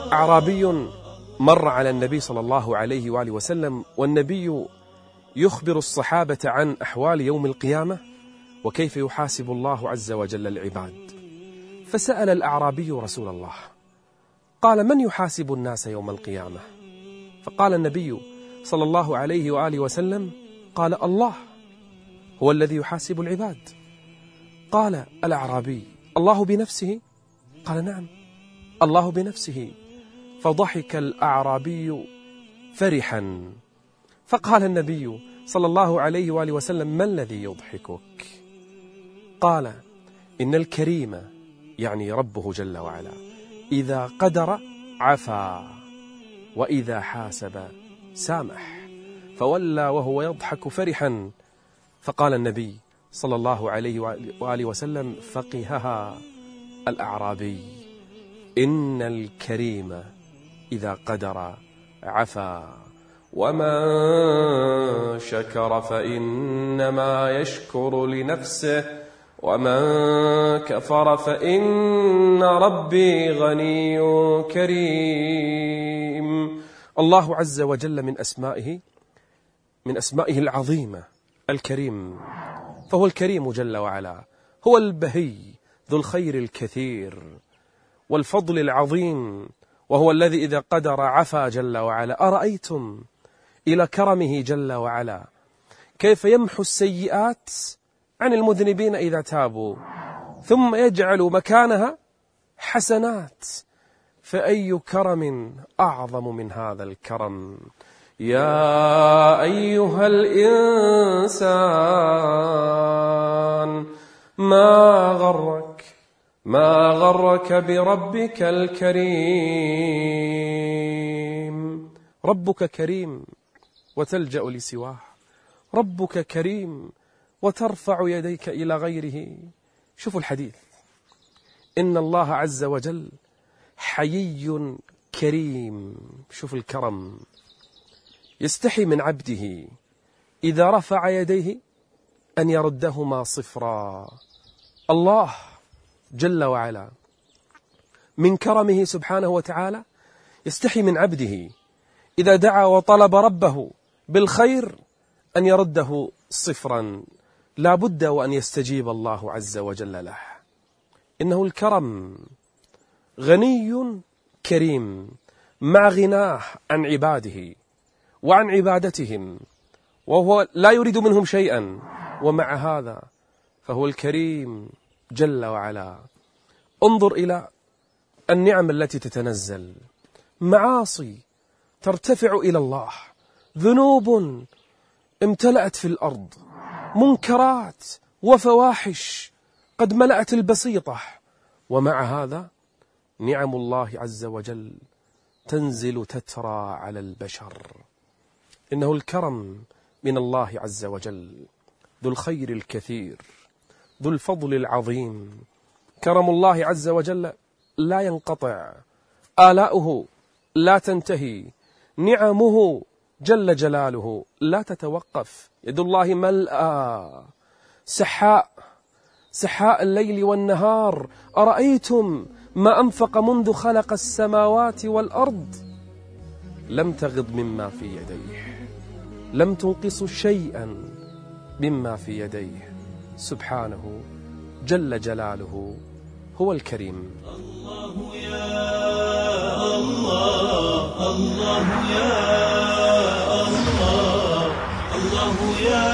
أعرابي مر على النبي صلى الله عليه وآله وسلم، والنبي يخبر الصحابة عن أحوال يوم القيامة وكيف يحاسب الله عز وجل العباد. فسأل الأعرابي رسول الله، قال: من يحاسب الناس يوم القيامة؟ فقال النبي صلى الله عليه وآله وسلم: قال: الله هو الذي يحاسب العباد. قال الأعرابي: الله بنفسه؟ قال: نعم، الله بنفسه. فضحك الأعرابي فرحا، فقال النبي صلى الله عليه وآله وسلم: ما الذي يضحكك؟ قال: إن الكريم، يعني ربه جل وعلا، إذا قدر عفا، وإذا حاسب سامح. فولى وهو يضحك فرحا. فقال النبي صلى الله عليه وآله وسلم: فقهها الأعرابي، إن الكريم إذا قدر عفا، ومن شكر فإنما يشكر لنفسه، ومن كفر فإن ربي غني كريم. الله عز وجل من أسمائه العظيمة الكريم، فهو الكريم جل وعلا، هو البهي ذو الخير الكثير والفضل العظيم، وهو الذي إذا قدر عفا جل وعلا. أرأيتم إلى كرمه جل وعلا كيف يمحو السيئات عن المذنبين إذا تابوا، ثم يجعل مكانها حسنات. فأي كرم أعظم من هذا الكرم؟ يا أيها الإنسان ما غرك بربك الكريم. ربك كريم وتلجأ لسواه، ربك كريم وترفع يديك إلى غيره. شوفوا الحديث: إن الله عز وجل حيي كريم. شوفوا الكرم، يستحي من عبده إذا رفع يديه أن يردهما صفرا. الله جل وعلا من كرمه سبحانه وتعالى يستحي من عبده إذا دعا وطلب ربه بالخير أن يرده صفرا. لا بد وأن يستجيب الله عز وجل له. إنه الكرم غني كريم، مع غناه عن عباده وعن عبادتهم، وهو لا يريد منهم شيئا، ومع هذا فهو الكريم جل وعلا. انظر إلى النعم التي تتنزل، معاصي ترتفع إلى الله، ذنوب امتلأت في الأرض، منكرات وفواحش قد ملأت البسيطة، ومع هذا نعم الله عز وجل تنزل تترى على البشر. إنه الكرم من الله عز وجل، ذو الخير الكثير، ذو الفضل العظيم. كرم الله عز وجل لا ينقطع، آلاؤه لا تنتهي، نعمه جل جلاله لا تتوقف. يد الله ملأى سحاء الليل والنهار. أرأيتم ما أنفق منذ خلق السماوات والأرض لم تغض مما في يديه، لم تنقص شيئا مما في يديه. سبحانه جل جلاله هو الكريم. الله يا الله، الله يا الله، الله يا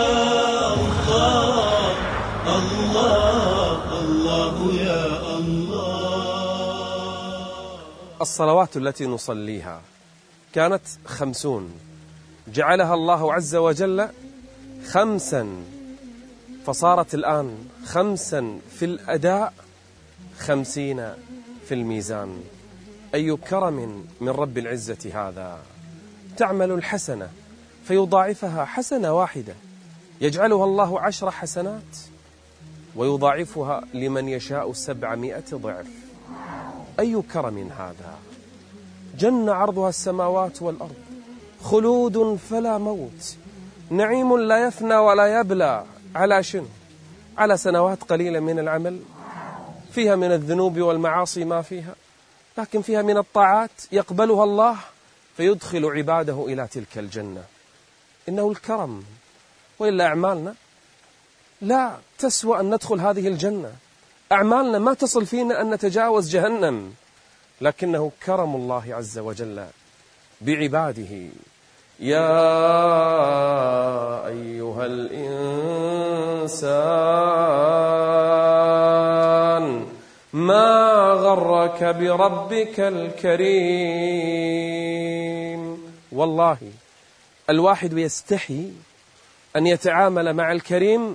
الله، الله، الله يا الله. الصلوات التي نصليها كانت 50، جعلها الله عز وجل 5، فصارت الآن 5 في الأداء، 50 في الميزان. أي كرم من رب العزة هذا! تعمل الحسنة فيضاعفها حسنة واحدة، يجعلها الله 10 حسنات ويضاعفها لمن يشاء 700 ضعف. أي كرم هذا! جنة عرضها السماوات والأرض، خلود فلا موت، نعيم لا يفنى ولا يبلى. على شن؟ على سنوات قليلة من العمل، فيها من الذنوب والمعاصي ما فيها. لكن فيها من الطاعات يقبلها الله فيدخل عباده إلى تلك الجنة. إنه الكرم، وإلا أعمالنا لا تسوى أن ندخل هذه الجنة، أعمالنا ما تصل فينا أن نتجاوز جهنم، لكنه كرم الله عز وجل بعباده. يا أيها الإنسان ما غرك بربك الكريم. والله الواحد يستحي أن يتعامل مع الكريم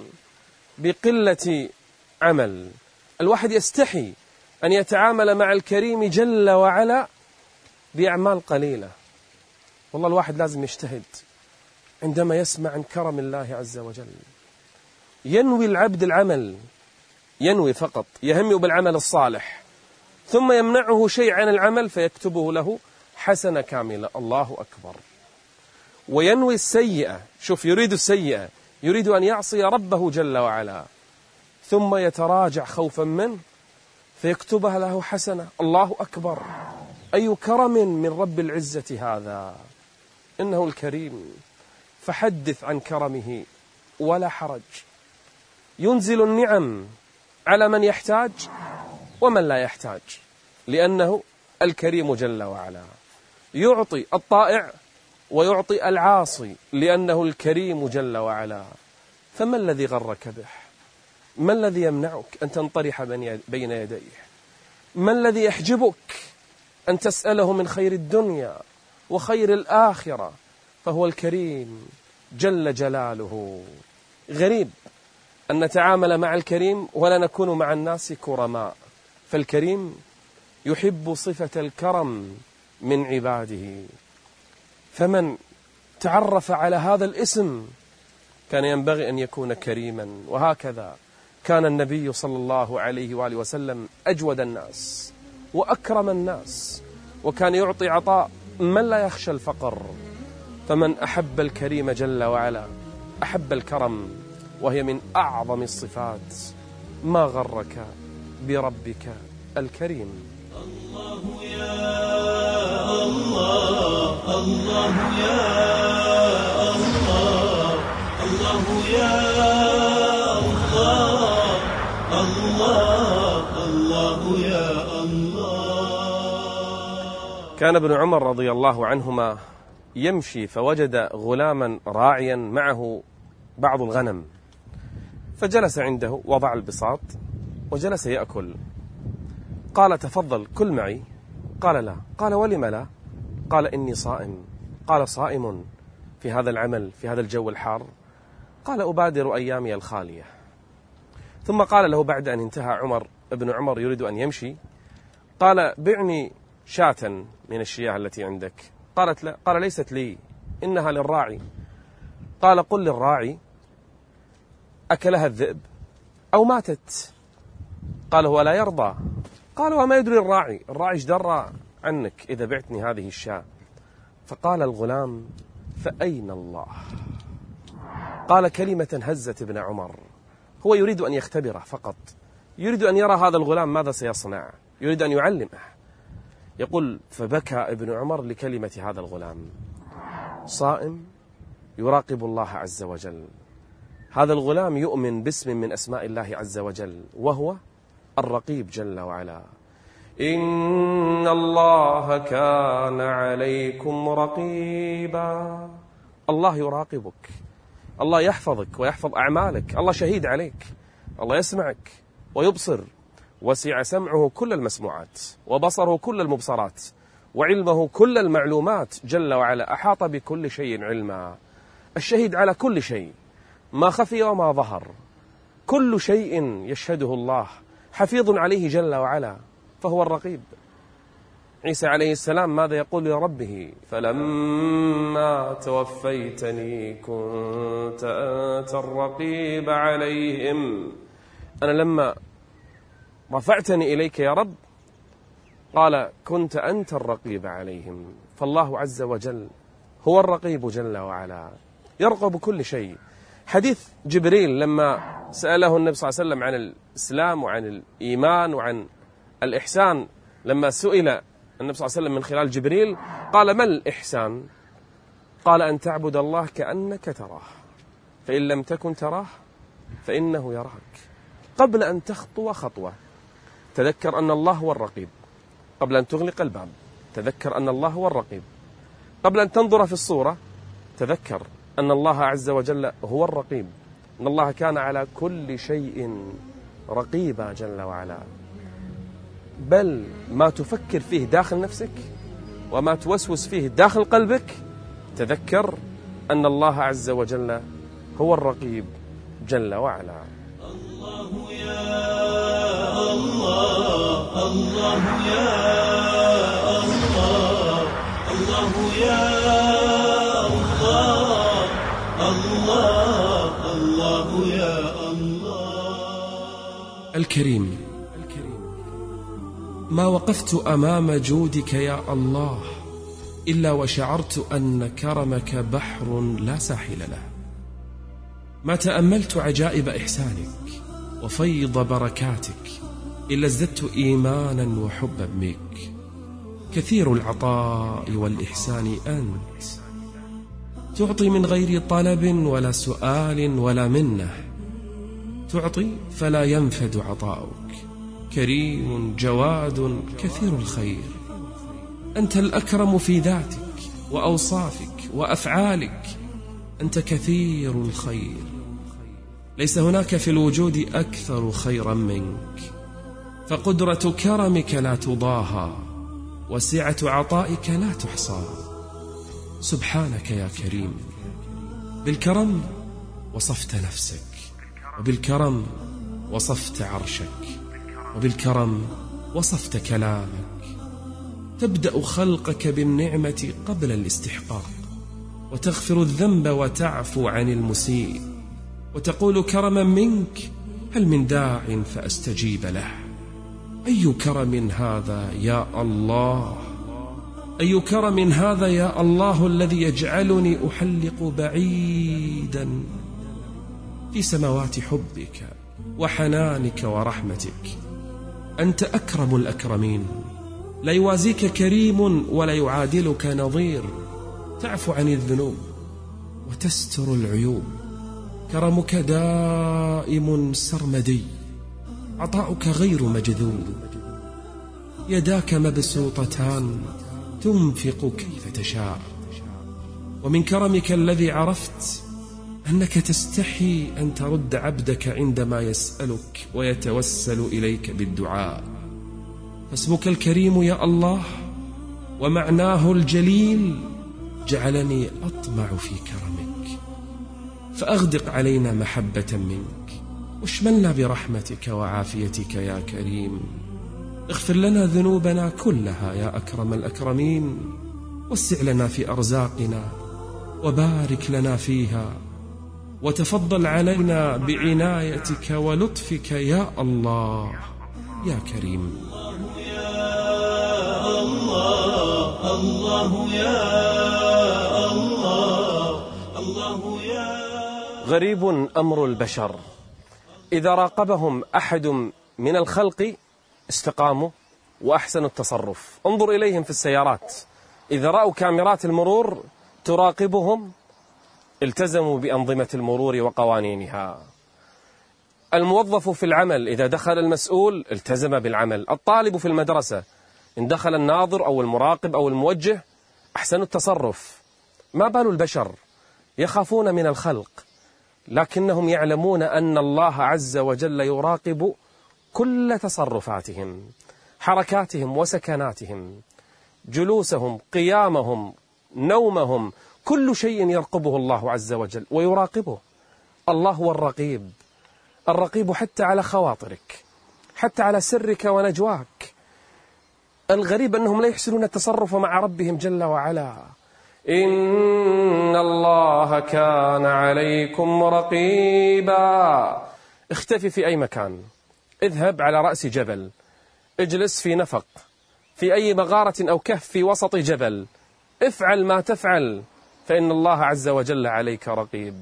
بقلة عمل، الواحد يستحي أن يتعامل مع الكريم جل وعلا بأعمال قليلة. والله الواحد لازم يجتهد عندما يسمع عن كرم الله عز وجل. ينوي العبد العمل، ينوي فقط، يهم بالعمل الصالح، ثم يمنعه شيء عن العمل فيكتبه له حسنة كاملة، الله أكبر. وينوي السيئة، شوف يريد السيئة، يريد أن يعصي ربه جل وعلا، ثم يتراجع خوفا منه فيكتبها له حسنة، الله أكبر. أي كرم من رب العزة هذا، إنه الكريم. فحدث عن كرمه ولا حرج. ينزل النعم على من يحتاج ومن لا يحتاج، لأنه الكريم جل وعلا. يعطي الطائع ويعطي العاصي، لأنه الكريم جل وعلا. فما الذي غرك به؟ ما الذي يمنعك أن تنطرح بين يديه؟ ما الذي يحجبك أن تسأله من خير الدنيا وخير الآخرة؟ فهو الكريم جل جلاله. غريب أن نتعامل مع الكريم ولا نكون مع الناس كرماء، فالكريم يحب صفة الكرم من عباده. فمن تعرف على هذا الاسم كان ينبغي أن يكون كريما. وهكذا كان النبي صلى الله عليه وآله وسلم أجود الناس وأكرم الناس، وكان يعطي عطاء من لا يخشى الفقر. فمن أحب الكريم جل وعلا أحب الكرم، وهي من أعظم الصفات. ما غرك بربك الكريم. الله يا الله، الله يا الله، الله يا الله، الله الله يا الله. كان ابن عمر رضي الله عنهما يمشي فوجد غلاما راعيا معه بعض الغنم، فجلس عنده، وضع البساط وجلس يأكل. قال تفضل كل معي. قال لا. قال ولم لا؟ قال إني صائم. قال صائم في هذا العمل في هذا الجو الحار؟ قال أبادر أيامي الخالية. ثم قال له بعد أن انتهى ابن عمر يريد أن يمشي، قال بعني شاة من الشياه التي عندك. قالت لا. قال ليست لي، إنها للراعي. قال قل للراعي أكلها الذئب أو ماتت. قال هو لا يرضى. قال وما يدري الراعي ايش درى عنك إذا بعتني هذه الشاة؟ فقال الغلام فأين الله؟ قال كلمة هزت ابن عمر. هو يريد أن يختبره فقط، يريد أن يرى هذا الغلام ماذا سيصنع، يريد أن يعلمه. يقول فبكى ابن عمر لكلمة هذا الغلام. صائم يراقب الله عز وجل. هذا الغلام يؤمن باسم من أسماء الله عز وجل، وهو الرقيب جل وعلا. إن الله كان عليكم رقيبا. الله يراقبك، الله يحفظك ويحفظ أعمالك، الله شهيد عليك، الله يسمعك ويبصر. وسع سمعه كل المسموعات، وبصره كل المبصرات، وعلمه كل المعلومات جل وعلا. أحاط بكل شيء علما، الشهيد على كل شيء، ما خفي وما ظهر، كل شيء يشهده الله، حفيظ عليه جل وعلا، فهو الرقيب. عيسى عليه السلام ماذا يقول لربه؟ فلما توفيتني كنت أنت الرقيب عليهم. أنا لما رفعتني إليك يا رب، قال كنت أنت الرقيب عليهم. فالله عز وجل هو الرقيب جل وعلا، يرقب كل شيء. حديث جبريل لما سأله النبي صلى الله عليه وسلم عن الإسلام وعن الإيمان وعن الإحسان، لما سئل النبي صلى الله عليه وسلم من خلال جبريل قال: ما الإحسان؟ قال: أن تعبد الله كأنك تراه، فإن لم تكن تراه فإنه يراك. قبل أن تخطو خطوة تذكر أن الله هو الرقيب. قبل أن تغلق الباب تذكر أن الله هو الرقيب. قبل أن تنظر في الصورة تذكر أن الله عز وجل هو الرقيب، أن الله كان على كل شيء رقيبا جل وعلا. بل ما تفكر فيه داخل نفسك وما توسوس فيه داخل قلبك تذكر أن الله عز وجل هو الرقيب جل وعلا. الله يا الله، الله يا الله، الله يا الله، الله، الله يا الله. الكريم، ما وقفت أمام جودك يا الله إلا وشعرت أن كرمك بحر لا ساحل له. ما تأملت عجائب إحسانك وفيض بركاتك إلا ازددت إيمانا وحبا بك. كثير العطاء والإحسان أنت، تعطي من غير طلب ولا سؤال ولا منة، تعطي فلا ينفد عطاؤك. كريم جواد كثير الخير، أنت الأكرم في ذاتك وأوصافك وأفعالك، أنت كثير الخير، ليس هناك في الوجود أكثر خيرا منك. فقدرة كرمك لا تضاهى وسعة عطائك لا تحصى. سبحانك يا كريم، بالكرم وصفت نفسك، وبالكرم وصفت عرشك، وبالكرم وصفت كلامك. تبدأ خلقك بالنعمة قبل الاستحقاق، وتغفر الذنب وتعفو عن المسيء، وتقول كرما منك: هل من داع فأستجيب له؟ أي كرم هذا يا الله، أي كرم هذا يا الله الذي يجعلني أحلق بعيدا في سماوات حبك وحنانك ورحمتك. أنت أكرم الأكرمين، لا يوازيك كريم ولا يعادلك نظير. تعفو عن الذنوب وتستر العيوب، كرمك دائم سرمدي، عطاؤك غير مجذوب. يداك مبسوطتان تنفق كيف تشاء. ومن كرمك الذي عرفت أنك تستحي أن ترد عبدك عندما يسألك ويتوسل إليك بالدعاء. فاسمك الكريم يا الله ومعناه الجليل جعلني أطمع في كرمك، فأغدق علينا محبة منك، واشملنا برحمتك وعافيتك يا كريم. اغفر لنا ذنوبنا كلها يا أكرم الأكرمين، وسع لنا في أرزاقنا وبارك لنا فيها، وتفضل علينا بعنايتك ولطفك يا الله يا كريم. الله يا الله، الله يا الله، الله يا. غريب أمر البشر، إذا راقبهم أحد من الخلق استقاموا وأحسنوا التصرف. انظر إليهم في السيارات، إذا رأوا كاميرات المرور تراقبهم التزموا بأنظمة المرور وقوانينها. الموظف في العمل إذا دخل المسؤول التزم بالعمل. الطالب في المدرسة إن دخل الناظر أو المراقب أو الموجه أحسنوا التصرف. ما بال البشر يخافون من الخلق، لكنهم يعلمون أن الله عز وجل يراقب كل تصرفاتهم، حركاتهم وسكناتهم، جلوسهم، قيامهم، نومهم، كل شيء يرقبه الله عز وجل ويراقبه. الله هو الرقيب، الرقيب حتى على خواطرك، حتى على سرك ونجواك. الغريب أنهم لا يحسنون التصرف مع ربهم جل وعلا. إن الله كان عليكم رقيبا. اختفي في أي مكان، اذهب على رأس جبل، اجلس في نفق، في أي مغارة أو كهف في وسط جبل، افعل ما تفعل فإن الله عز وجل عليك رقيب.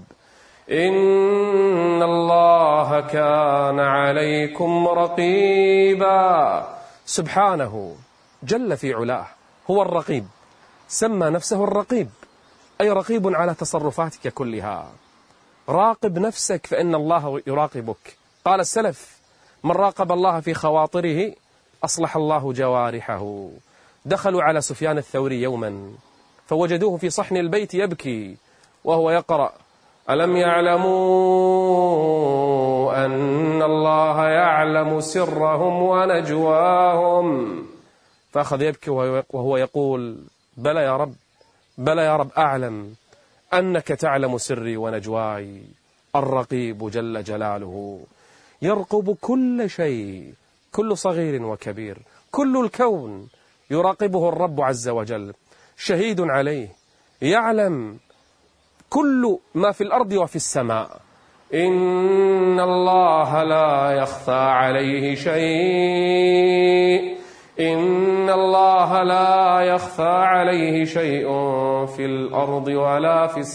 إن الله كان عليكم رقيبا. سبحانه جل في علاه هو الرقيب، سمى نفسه الرقيب، أي رقيب على تصرفاتك كلها. راقب نفسك فإن الله يراقبك. قال السلف: من راقب الله في خواطره أصلح الله جوارحه. دخلوا على سفيان الثوري يوما فوجدوه في صحن البيت يبكي وهو يقرأ: ألم يعلموا أن الله يعلم سرهم ونجواهم. فأخذ يبكي وهو يقول: بلى يا رب، بلى يا رب، أعلم أنك تعلم سري ونجواي. الرقيب جل جلاله يرقب كل شيء، كل صغير وكبير، كل الكون يراقبه الرب عز وجل، شهيد عليه، يعلم كل ما في الأرض وفي السماء. إن الله لا يخفى عليه شيء، إن الله لا يخفى عليه شيء في الأرض ولا في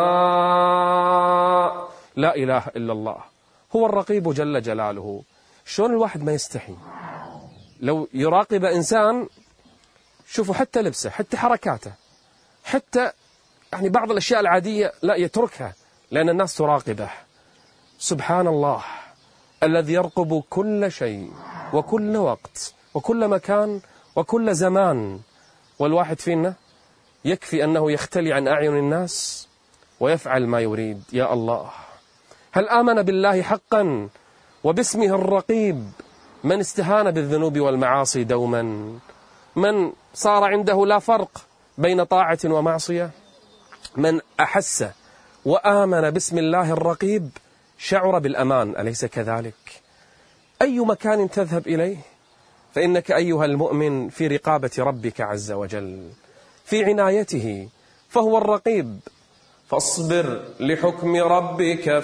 السماء. لا إله إلا الله، هو الرقيب جل جلاله. شلون الواحد ما يستحي لو يراقب إنسان؟ شوفوا حتى لبسه، حتى حركاته، حتى يعني بعض الأشياء العادية لا يتركها لأن الناس تراقبه. سبحان الله الذي يرقب كل شيء وكل وقت وكل مكان وكل زمان. والواحد فينا يكفي أنه يختلي عن أعين الناس ويفعل ما يريد. يا الله، هل آمن بالله حقا وباسمه الرقيب من استهان بالذنوب والمعاصي دوما؟ من صار عنده لا فرق بين طاعة ومعصية؟ من أحس وآمن باسم الله الرقيب شعر بالأمان، أليس كذلك؟ أي مكان تذهب إليه فإنك أيها المؤمن في رقابة ربك عز وجل، في عنايته، فهو الرقيب. فاصبر لحكم ربك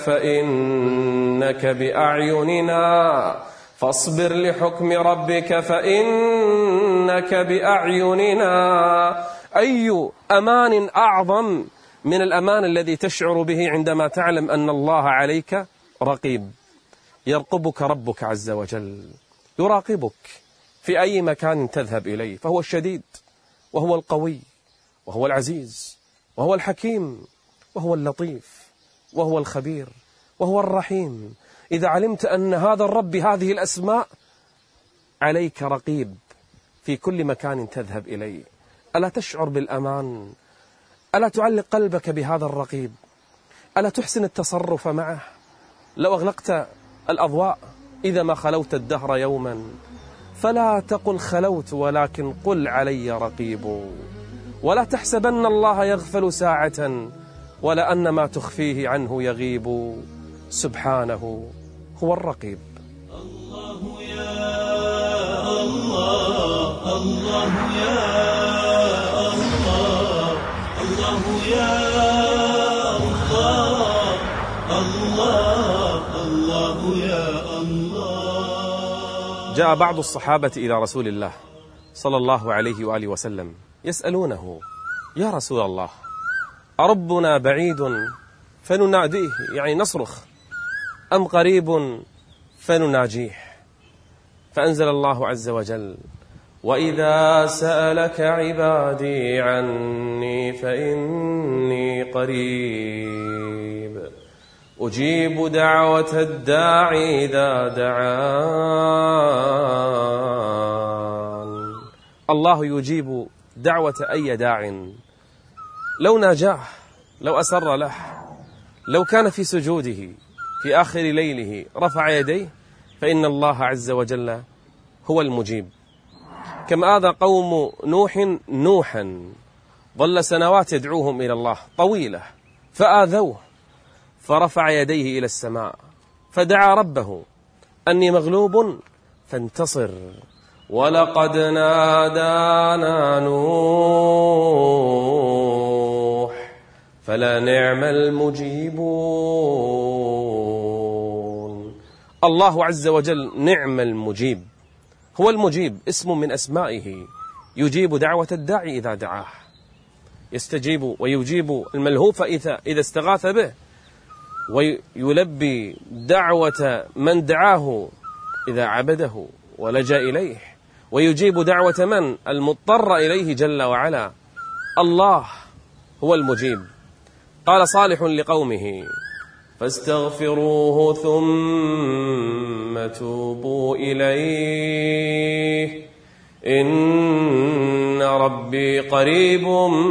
فإنك بأعيننا، فاصبر لحكم ربك فإنك بأعيننا. أي أمان أعظم من الأمان الذي تشعر به عندما تعلم أن الله عليك رقيب. يرقبك ربك عز وجل، يراقبك في أي مكان تذهب إليه، فهو الشديد وهو القوي وهو العزيز وهو الحكيم وهو اللطيف وهو الخبير وهو الرحيم. إذا علمت أن هذا الرب بهذه الأسماء عليك رقيب في كل مكان تذهب إليه، ألا تشعر بالأمان؟ ألا تعلق قلبك بهذا الرقيب؟ ألا تحسن التصرف معه؟ لو أغلقت الأضواء إذا ما خلوت الدهر يوما فلا تقل خلوت، ولكن قل علي رقيب. ولا تحسبن الله يغفل ساعة ولا أن ما تخفيه عنه يغيب. سبحانه هو الرقيب. الله يا الله، الله يا الله، الله يا الله، الله، الله يا الله. جاء بعض الصحابة إلى رسول الله صلى الله عليه وآله وسلم يسألونه: يا رسول الله، أربنا بعيد فنناديه، يعني نصرخ، أم قريب فنناجيه؟ فأنزل الله عز وجل: وإذا سألك عبادي عني فإني قريب أجيب دعوة الداعي إذا دعان. الله يجيب دعوة أي داع، لو ناجاه، لو أسر له، لو كان في سجوده في آخر ليله رفع يديه، فإن الله عز وجل هو المجيب. كما آذى قوم نوح نوحا، ظل سنوات يدعوهم إلى الله طويلة، فآذوه فرفع يديه إلى السماء فدعا ربه أني مغلوب فانتصر، ولقد نادانا نوح فلنعم المجيبون. الله عز وجل نعم المجيب، هو المجيب، اسم من أسمائه، يجيب دعوة الداعي إذا دعاه، يستجيب ويجيب الملهوف إذا استغاث به، ويلبي دعوة من دعاه إذا عبده ولجأ إليه، ويجيب دعوة من؟ المضطر إليه جل وعلا. الله هو المجيب. قال صالح لقومه: فاستغفروه ثم توبوا إليه إن ربي قريب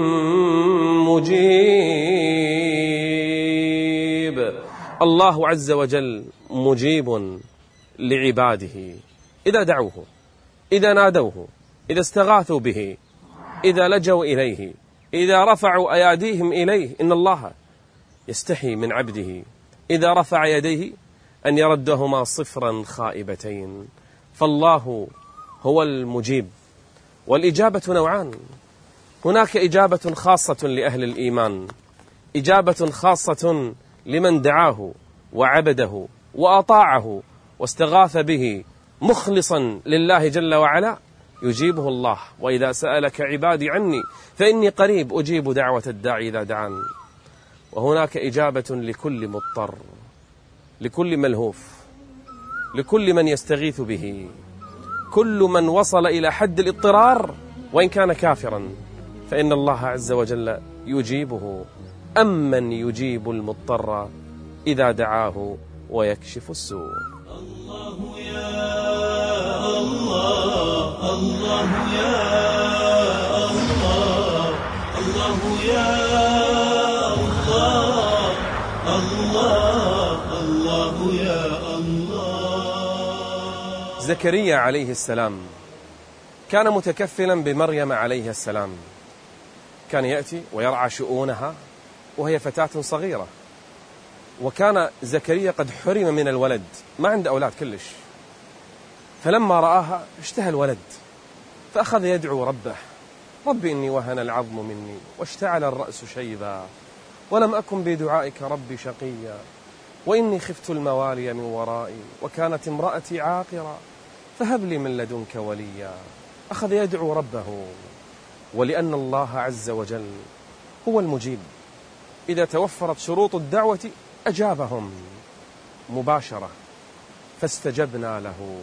مجيب. الله عز وجل مجيب لعباده إذا دعوه، إذا نادوه، إذا استغاثوا به، إذا لجوا إليه، إذا رفعوا أيديهم إليه. إن الله يستحي من عبده إذا رفع يديه أن يردهما صفرا خائبتين. فالله هو المجيب. والإجابة نوعان: هناك إجابة خاصة لأهل الإيمان، إجابة خاصة لمن دعاه وعبده وأطاعه واستغاث به مخلصا لله جل وعلا، يجيبه الله: وإذا سألك عبادي عني فإني قريب أجيب دعوة الداعي إذا دعان. وهناك إجابة لكل مضطر، لكل ملهوف، لكل من يستغيث به، كل من وصل إلى حد الاضطرار وإن كان كافرا فإن الله عز وجل يجيبه. أمن يجيب المضطر إذا دعاه ويكشف السوء. الله يا الله، الله يا الله، الله يا الله، الله الله يا الله. زكريا عليه السلام كان متكفلا بمريم عليه السلام، كان يأتي ويرعى شؤونها وهي فتاة صغيرة، وكان زكريا قد حرم من الولد، ما عنده أولاد كلش. فلما رآها اشتهى الولد، فأخذ يدعو ربه: ربي إني وهن العظم مني واشتعل الرأس شيبا ولم أكن بدعائك ربي شقيا وإني خفت الموالي من ورائي وكانت امرأتي عاقرا فهب لي من لدنك وليا. أخذ يدعو ربه، ولأن الله عز وجل هو المجيب إذا توفرت شروط الدعوة أجابهم مباشرة. فاستجبنا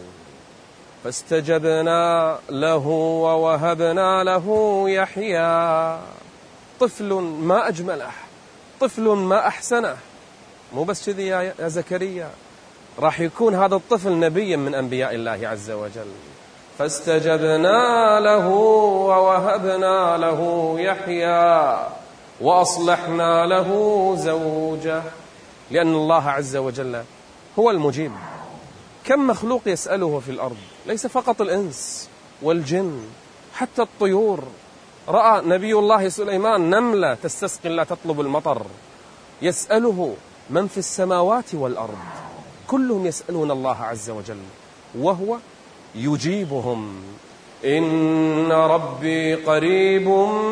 له ووهبنا له يحيى. طفل ما أجمله، طفل ما أحسنه. مو بس كذي يا زكريا، راح يكون هذا الطفل نبيا من أنبياء الله عز وجل. فاستجبنا له ووهبنا له يحيى وأصلحنا له زوجه. لأن الله عز وجل هو المجيب. كم مخلوق يسأله في الأرض، ليس فقط الإنس والجن، حتى الطيور. رأى نبي الله سليمان نملة تستسقي الله تطلب المطر، يسأله من في السماوات والأرض، كلهم يسألون الله عز وجل وهو يجيبهم. إن ربي قريب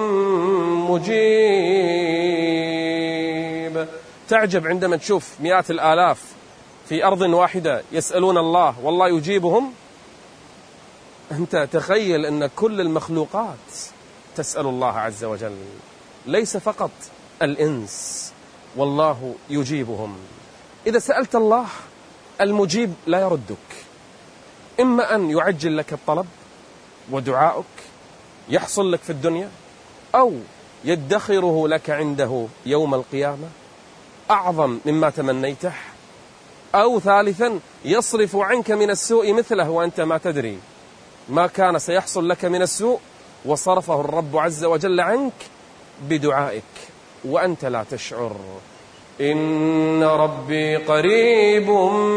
مجيب. تعجب عندما تشوف مئات الآلاف في أرض واحدة يسألون الله والله يجيبهم. أنت تخيل أن كل المخلوقات تسأل الله عز وجل، ليس فقط الإنس، والله يجيبهم. إذا سألت الله المجيب لا يردك، إما أن يعجل لك الطلب ودعاؤك يحصل لك في الدنيا، أو يدخره لك عنده يوم القيامة أعظم مما تمنيته، أو ثالثا يصرف عنك من السوء مثله وأنت ما تدري ما كان سيحصل لك من السوء، وصرفه الرب عز وجل عنك بدعائك وأنت لا تشعر. إن ربي قريب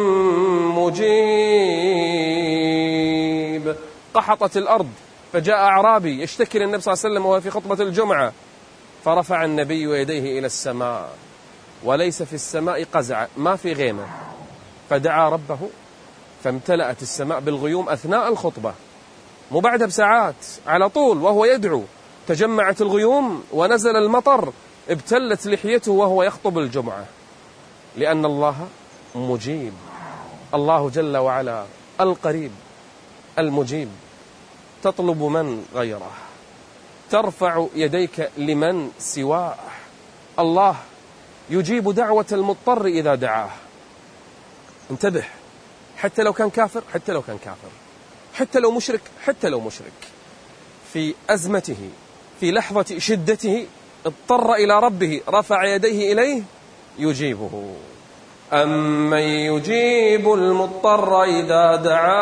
مجيب. قحطت الأرض فجاء أعرابي يشتكي للنبي صلى الله عليه وسلم وهو في خطبة الجمعة، فرفع النبي يديه إلى السماء وليس في السماء قزع، ما في غيمة، فدعا ربه فامتلأت السماء بالغيوم أثناء الخطبة، مو بعدها بساعات، على طول وهو يدعو تجمعت الغيوم ونزل المطر، ابتلت لحيته وهو يخطب الجمعة. لأن الله مجيب، الله جل وعلا القريب المجيب. تطلب من غيره، ترفع يديك لمن سواه. الله يجيب دعوة المضطر إذا دعاه. انتبه، حتى لو كان كافر، حتى لو كان كافر، حتى لو مشرك في أزمته في لحظة شدته اضطر إلى ربه رفع يديه إليه يجيبه. أمن يجيب المضطر إذا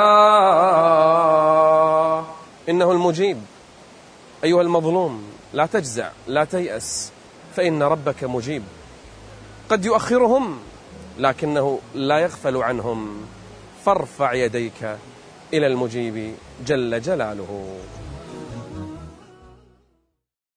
دعاه إنه المجيب. أيها المظلوم لا تجزع لا تيأس، فإن ربك مجيب. قد يؤخرهم لكنه لا يغفل عنهم، فارفع يديك إلى المجيب جل جلاله.